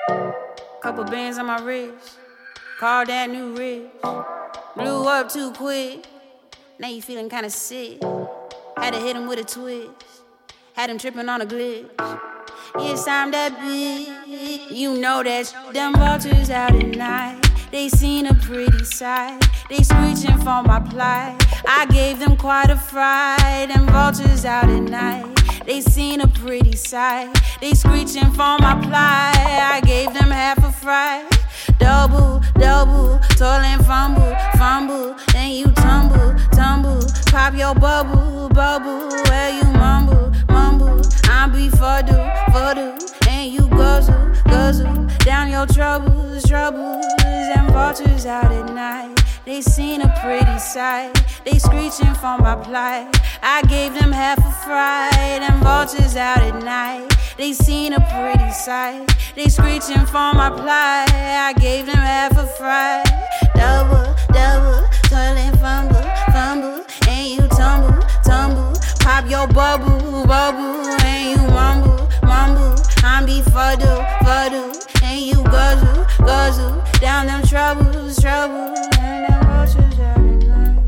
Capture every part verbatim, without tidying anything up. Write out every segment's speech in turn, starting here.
Couple bands on my wrist, call that new rich. Blew up too quick, now you feeling kinda sick. Had to hit him with a twist, had him tripping on a glitch. Yes, I'm that bitch, you know that sh- Them vultures out at night, they seen a pretty sight. They screeching for my plight, I gave them quite a fright. Them vultures out at night, they seen a pretty sight. They screeching for my plight, I gave them half a fright. Double, double, toil and fumble, fumble, then you tumble, tumble. Pop your bubble, bubble, where you mumble, mumble. I be fuddle, fuddle, and you guzzle, guzzle. Down your troubles, troubles, and vultures out at night. They seen a pretty sight, they screeching for my plight. I gave them half a fright, and vultures out at night. They seen a pretty sight, they screeching for my plight. I gave them half a fright. Double, double, toil and fumble, fumble, and you tumble, tumble. Pop your bubble, bubble, and you mumble, mumble. I be fuddle, fuddle, and you guzzle, guzzle. Down them troubles, troubles, and them vultures out at night.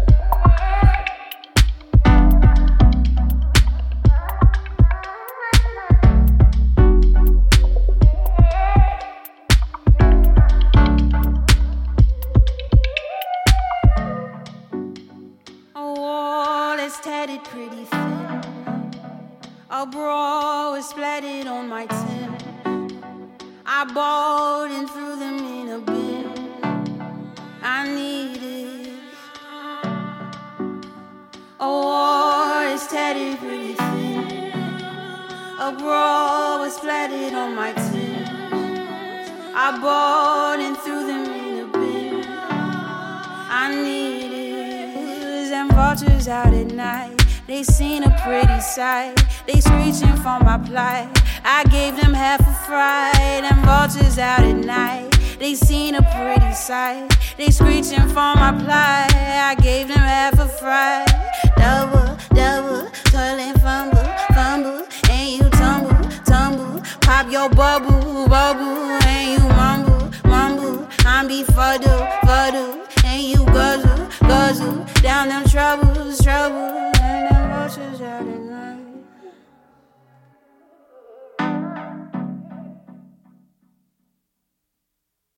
A wall is tatted pretty thin, a bra is splattered on my tin. I bought and threw them in a bin. I need it. A war is tatted pretty thin, a bra was splattered on my tin. I bought and threw them in a bin. I need it. Them vultures out at night, they seen a pretty sight. They screeching for my plight, I gave them half a fright. Them vultures out at night, they seen a pretty sight. They screeching for my plight, I gave them half a fright. Double, double, toil and fumble, fumble, and you tumble, tumble. Pop your bubble, bubble, and you mumble, mumble. I be fuddle, fuddle, and you guzzle, guzzle. Down them troubles, troubles, and them vultures out at night.